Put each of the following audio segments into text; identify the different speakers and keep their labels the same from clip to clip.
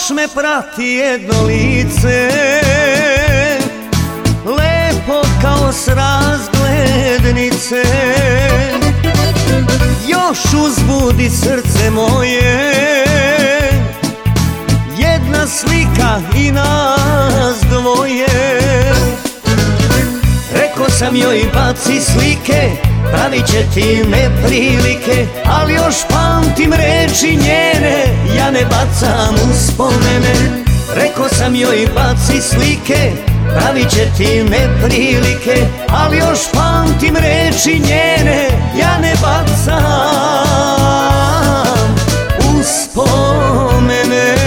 Speaker 1: Još me prati jedno lice, lepo kao s razglednice. Još uzbudi srce moje jedna slika i nas dvoje. Rekao sam joj baci slike, pravit će ti neprilike, ali još pamtim reči njene, ja ne bacam uspomene. Rekao sam joj baci slike, pravit će ti neprilike, ali još pamtim reči njene, ja ne bacam uspomene.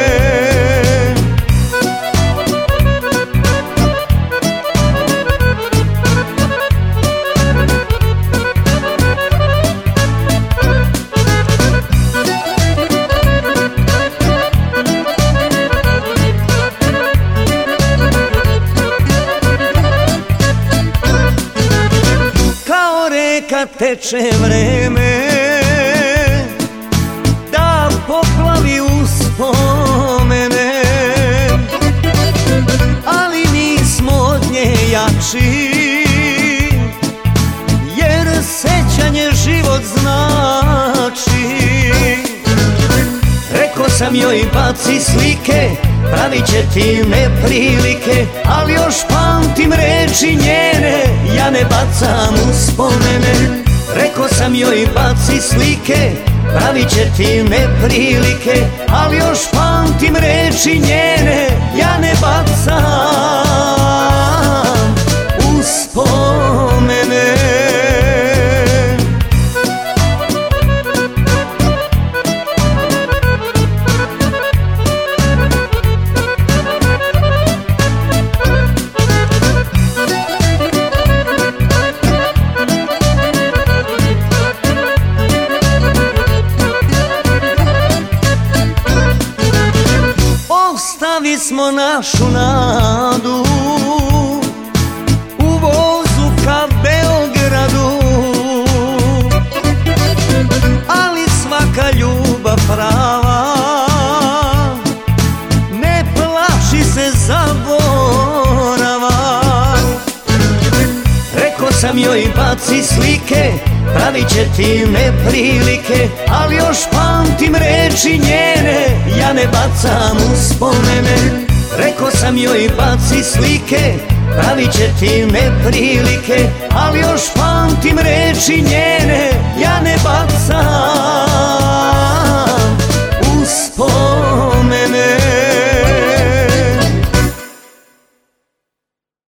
Speaker 1: Kad teče vreme da poplavi uspomene, ali nismo od nje jači, jer sećanje život znači. Rekao sam joj baci slike, pravit će ti neprilike, ali još pamtim reči njene, ja ne bacam uspomene. Rekao sam joj baci slike, pravit će ti neprilike, ali još pamtim reči njene, ja ne bacam uspomene. Ostavi smo našu nadu u vozu ka Beogradu, ali svaka ljubav prava ne plaši se zaborava. Rekao sam joj baci slike, pravit će ti neprilike, ali još pamtim reči njene, ja ne bacam uspomene. Rekao sam joj baci slike, pravit će ti neprilike, ali još pamtim reči njene, ja ne bacam